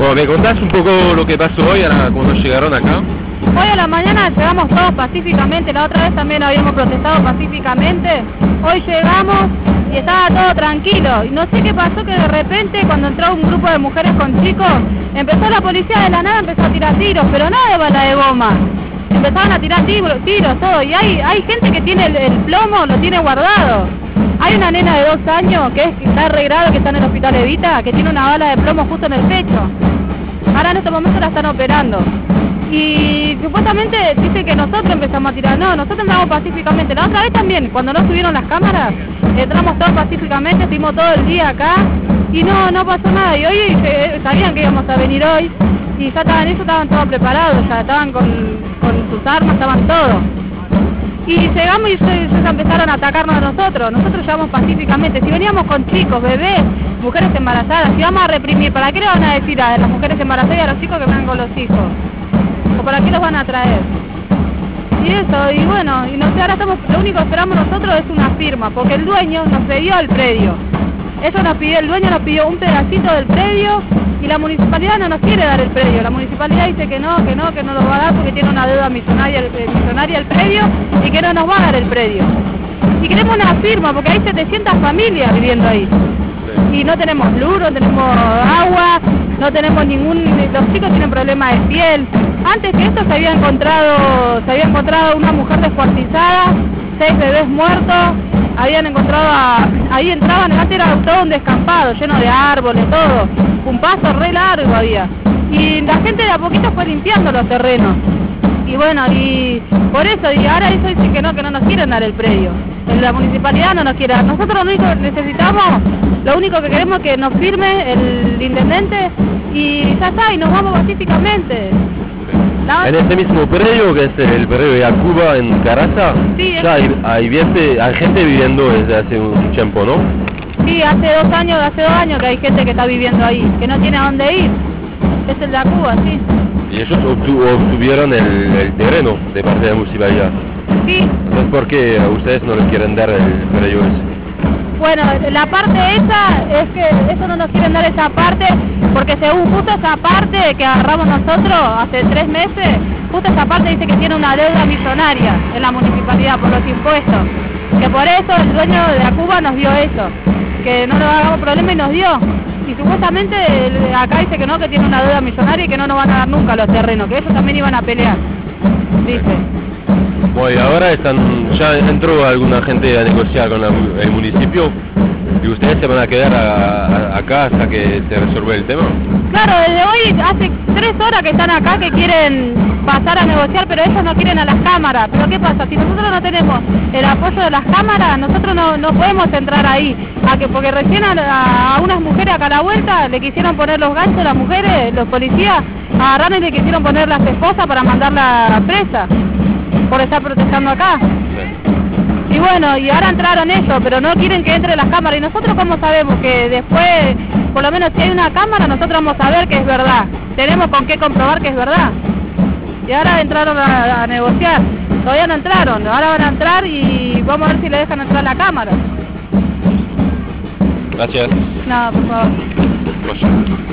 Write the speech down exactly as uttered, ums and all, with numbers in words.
Bueno, ¿me contás un poco lo que pasó hoy a- cuando llegaron acá? Hoy a la mañana llegamos todos pacíficamente, la otra vez también habíamos protestado pacíficamente. Hoy llegamos y estaba todo tranquilo. Y no sé qué pasó, que de repente cuando entró un grupo de mujeres con chicos, empezó la policía de la nada, empezó a tirar tiros, pero no de bala de goma. Empezaron a tirar tiros, tiros, todo. Y hay, hay gente que tiene el, el plomo, lo tiene guardado. Hay una nena de dos años que, es, que está arreglado, que está en el hospital Evita, que tiene una bala de plomo justo en el pecho. Ahora en este momento la están operando. Y supuestamente dice que nosotros empezamos a tirar. No, nosotros entramos pacíficamente. La otra vez también, cuando no subieron las cámaras, entramos todos pacíficamente, estuvimos todo el día acá y no no pasó nada. Y hoy eh, sabían que íbamos a venir hoy y ya estaban, ellos estaban todos preparados, ya estaban con, con sus armas, estaban todos. Y llegamos y ellos, ellos empezaron a atacarnos a nosotros. Nosotros llegamos pacíficamente. Si veníamos con chicos, bebés, mujeres embarazadas, si vamos a reprimir, ¿para qué le van a decir a las mujeres embarazadas y a los chicos que vengan con los hijos? ¿O para qué los van a traer? Y eso, y bueno, y no sé, ahora estamos, lo único que esperamos nosotros es una firma, porque el dueño nos cedió el predio. Eso nos pidió, el dueño nos pidió un pedacito del predio y la municipalidad no nos quiere dar el predio. La municipalidad dice que no, que no, que no lo va a dar porque tiene una deuda millonaria, eh, millonaria el predio y que no nos va a dar el predio. Y queremos una firma porque hay setecientas familias viviendo ahí. Y no tenemos luz, no tenemos agua, no tenemos ningún... Los chicos tienen problemas de piel. Antes que esto se había encontrado, se había encontrado una mujer descuartizada, seis bebés muertos, habían encontrado a, ahí entraban, antes era todo un descampado, lleno de árboles, todo, un paso re largo había. Y la gente de a poquito fue limpiando los terrenos. Y bueno, y por eso, y ahora ellos dicen que no, que no nos quieren dar el predio. La municipalidad no nos quiere dar. Nosotros lo único que necesitamos, lo único que queremos es que nos firme el intendente y ya está, y nos vamos pacíficamente. La... En este mismo predio, que es el predio de Yacuba en Caraza, sí, ya hay, hay, gente, hay gente viviendo desde hace un tiempo, ¿no? Sí, hace dos años, hace dos años que hay gente que está viviendo ahí, que no tiene a dónde ir. Es el de Yacuba, sí. Y ellos obtu obtuvieron el, el terreno de parte de la municipalidad. Sí. Entonces, ¿por qué a ustedes no les quieren dar el predio ese? Bueno, la parte esa es que eso no nos quieren dar esa parte, porque según justo esa parte que agarramos nosotros hace tres meses, justo esa parte dice que tiene una deuda millonaria en la municipalidad por los impuestos, que por eso el dueño de Yacuba nos dio eso, que no nos hagamos problema y nos dio. Y supuestamente acá dice que no, que tiene una deuda millonaria y que no nos van a dar nunca los terrenos, que ellos también iban a pelear, dice. Bueno, y ahora están, ya entró alguna gente a negociar con la, el municipio y ustedes se van a quedar a, a, acá hasta que se resuelva el tema. Claro, desde hoy hace tres horas que están acá que quieren pasar a negociar, pero ellos no quieren a las cámaras. Pero ¿qué pasa? Si nosotros no tenemos el apoyo de las cámaras, nosotros no, no podemos entrar ahí. A que, porque recién a, a unas mujeres acá a la vuelta le quisieron poner los ganchos, las mujeres, los policías, agarraron y le quisieron poner las esposas para mandarla presa por estar protestando acá. Sí. Y bueno, y ahora entraron ellos, pero no quieren que entre las cámaras. Y nosotros, ¿cómo sabemos que después, por lo menos si hay una cámara, nosotros vamos a ver que es verdad? Tenemos con qué comprobar que es verdad. Y ahora entraron a, a negociar. Todavía no entraron, ahora van a entrar y vamos a ver si le dejan entrar la cámara. Gracias. No, por favor.